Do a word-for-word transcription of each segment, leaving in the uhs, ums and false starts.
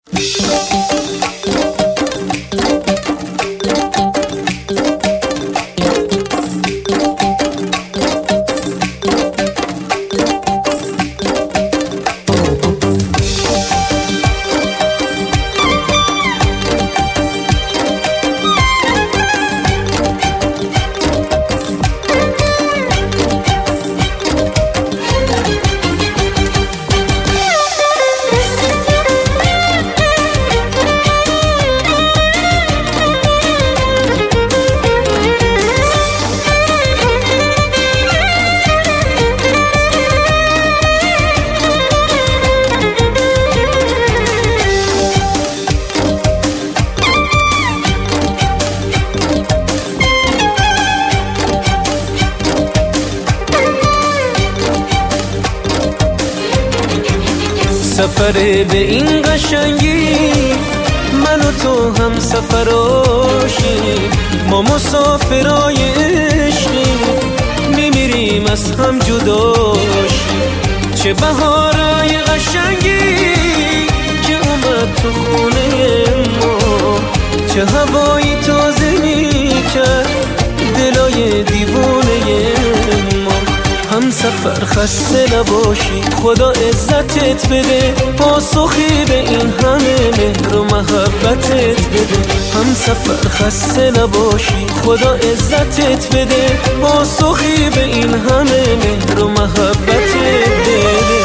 سفر به این قشنگی من و تو هم سفراشیم، ما مسافرای عشقیم میمیریم از هم جداشیم. چه بهارای قشنگی که اومد تو خونه ما، چه هوایی تازه میکرد دلای دیوونه ما. هم سفر خسته نباشی، خدا عزتت بده، پاسخی به این همه مهر و محبتت بده. هم سفر خسته نباشی، خدا عزتت بده، پاسخی به این همه مهر و محبتت بده.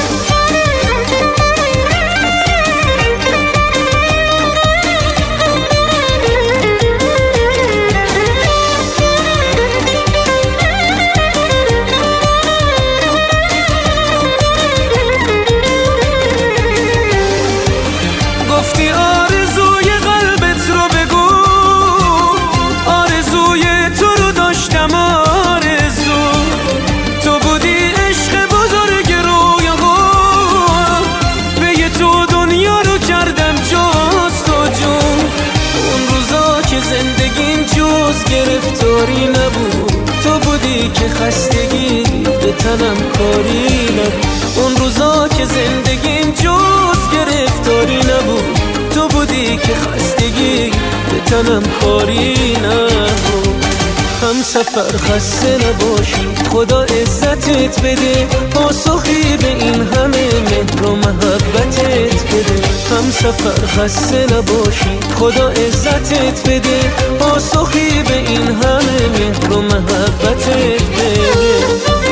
گرفتاری نبود، تو بودی که خستگی به تنم کاری نبود. اون روزا که زندگیم جز گرفتاری نبود، تو بودی که خستگی به تنم کاری نبود. هم سفر خسته نباشی، خدا عزتت بده، پاسخی به این همه مهر و محبتت بده. هم سفر خسته نباشی، خدا عزتت بده، پاسخی به این همه مهر و محبتت بده.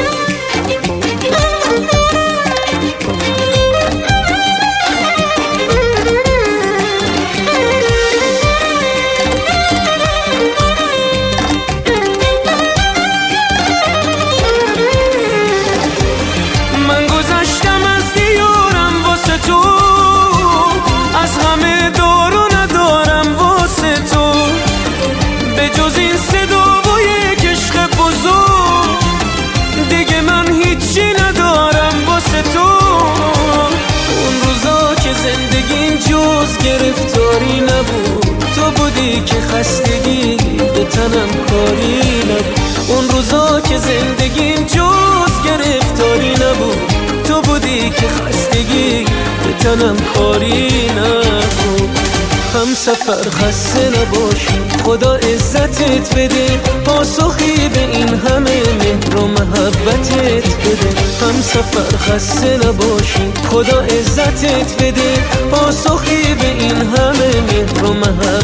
گرفتاری نبود، تو بودی که خستگی به تنم کاری نبود. اون روزا که زندگیم جز گرفتاری نبود، تو بودی که خستگی به تنم کاری نبود. هم سفر خسته نباشی، خدا عزتت بده، پاسخی به این همه مهر و محبتت بده. هم سفر خسته نباشی، خدا عزتت بده، پاسخی به این همه مهر و محبتت